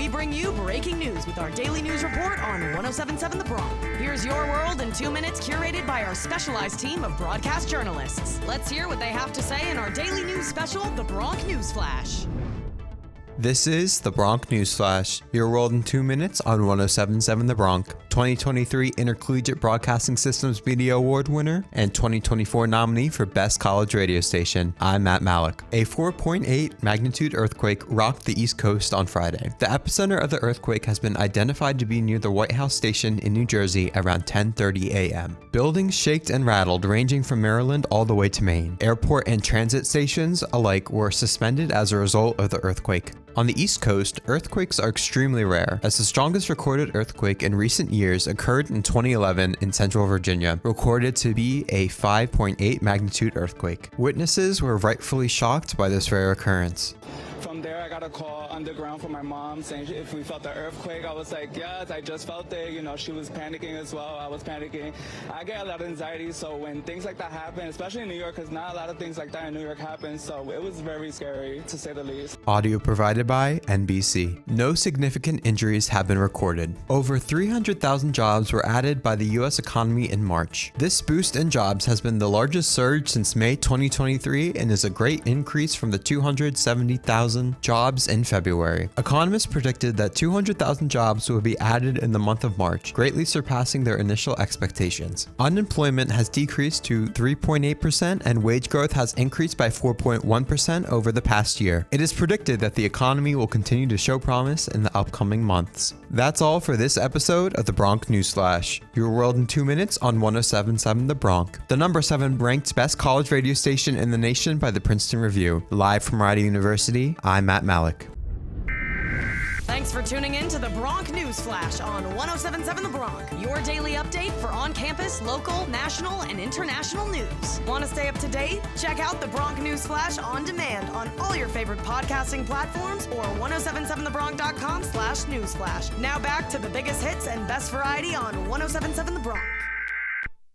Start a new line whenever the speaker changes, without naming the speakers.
We bring you breaking news with our daily news report on 1077 The Bronx. Here's your world in 2 minutes, curated by our specialized team of broadcast journalists. Let's hear what they have to say in our daily news special, The Bronx News Flash.
This is the Bronx News Flash, your world in 2 minutes on 1077 The Bronx. 2023 Intercollegiate Broadcasting Systems Media Award winner and 2024 nominee for Best College Radio Station. I'm Matt Malik. A 4.8 magnitude earthquake rocked the East Coast on Friday. The epicenter of the earthquake has been identified to be near the White House Station in New Jersey around 10:30 a.m. Buildings shaked and rattled, ranging from Maryland all the way to Maine. Airport and transit stations alike were suspended as a result of the earthquake. On the East Coast, earthquakes are extremely rare, as the strongest recorded earthquake in recent years occurred in 2011 in Central Virginia, recorded to be a 5.8 magnitude earthquake. Witnesses were rightfully shocked by this rare occurrence.
From there, I got a call underground from my mom saying if we felt the earthquake. I was like, yes, I just felt it. You know, she was panicking as well. I was panicking. I get a lot of anxiety, so when things like that happen, especially in New York, because not a lot of things like that in New York happen, so it was very scary, to say the least.
Audio provided by NBC. No significant injuries have been recorded. Over 300,000 jobs were added by the U.S. economy in March. This boost in jobs has been the largest surge since May 2023 and is a great increase from the 270,000 jobs in February. Economists predicted that 200,000 jobs will be added in the month of March, greatly surpassing their initial expectations. Unemployment has decreased to 3.8% and wage growth has increased by 4.1% over the past year. It is predicted that the economy will continue to show promise in the upcoming months. That's all for this episode of the Bronx News Flash, your world in 2 minutes on 1077 The Bronx, the number 7 ranked best college radio station in the nation by the Princeton Review. Live from Rider University, I'm Matt Malik.
Thanks for tuning in to the Bronx News Flash on 1077 The Bronx, your daily update for on-campus, local, national, and international news. Want to stay up to date? Check out the Bronx News Flash on demand on all your favorite podcasting platforms or 1077thebronx.com/newsflash. Now back to the biggest hits and best variety on 1077 The Bronx.